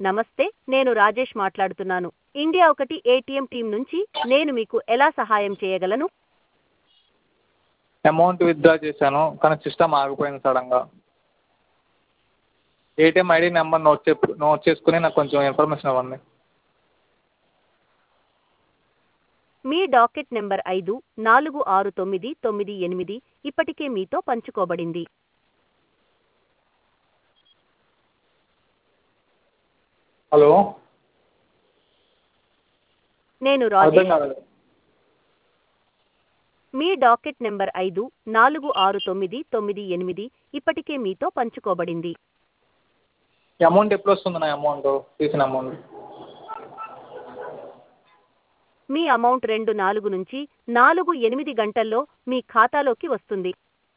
నమస్తే, నేను రాజేష్ మాట్లాడుతున్నాను. ఇండియా ఒకటి ఏటీఎం టీం నుంచి. నేను మీకు ఎలా సహాయం చేయగలను? అమౌంట్ విత్డ్రా చేశాను కానీ సిస్టమ్ ఆగిపోయింది సడన్గా. ఏటీఎం ఐడి నెంబర్ నోట్ చేసుకుని నాకు కొంచెం ఇన్ఫర్మేషన్ ఇవ్వండి. మీ డాకెట్ నెంబర్ 546998 ఇప్పటికే మీతో పంచుకోబడింది. హలో, నేను అర్థం రాజేష్. కాలేదు. మీ డాకెట్ నెంబర్ 546998 ఇప్పటికే మీతో పంచుకోబడింది. అమౌంట్ ఎప్పుడు వస్తుంది? నా అమౌంట్ తీసిన అమౌంట్ మీ అమౌంట్ 24 నుంచి 48 గంటల్లో మీ ఖాతాలోకి వస్తుంది.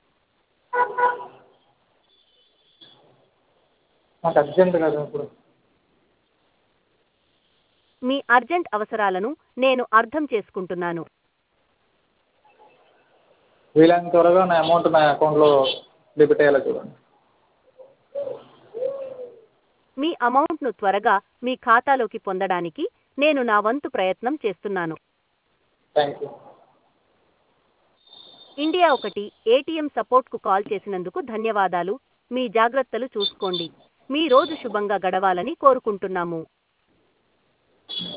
నాకు అర్జెంట్ కదా ఇప్పుడు. మీ అర్జెంట్ అవసరాలను నేను అర్థం చేసుకుంటున్నాను. వీలైనంత త్వరగా నా అమౌంట్ నా అకౌంట్లో డెబిట్ అయ్యేలా చూడండి. మీ అమౌంట్ను త్వరగా మీ ఖాతాలోకి పొందడానికి నేను నా వంతు ప్రయత్నం చేస్తున్నాను. Thank you. ఇండియా ఒకటి ఏటీఎం సపోర్ట్కు కాల్ చేసినందుకు ధన్యవాదాలు. మీ జాగ్రత్తలు చూసుకోండి. మీ రోజు శుభంగా గడవాలని కోరుకుంటున్నాము.